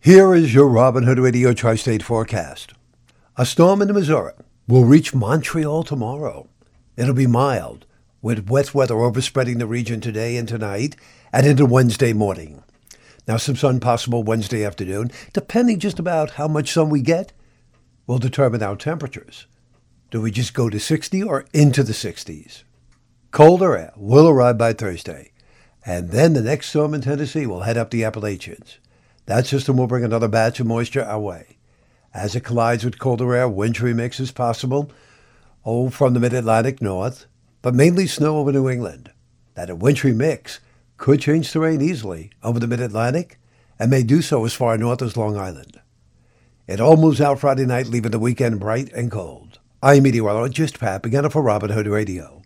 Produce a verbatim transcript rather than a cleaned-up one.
Here is your Robin Hood Radio Tri-State forecast. A storm in the Missouri will reach Montreal tomorrow. It'll be mild, with wet weather overspreading the region today and tonight and into Wednesday morning. Now, some sun possible Wednesday afternoon, depending just about how much sun we get, will determine our temperatures. Do we just go to sixty or into the sixties? Colder air will arrive by Thursday, and then the next storm in Tennessee will head up the Appalachians. That system will bring another batch of moisture our way. As it collides with colder air, wintry mix is possible, oh, from the mid-Atlantic north, but mainly snow over New England. That wintry mix could change terrain easily over the mid-Atlantic and may do so as far north as Long Island. It all moves out Friday night, leaving the weekend bright and cold. I'm meteorologist Pat Begana for Robin Hood Radio.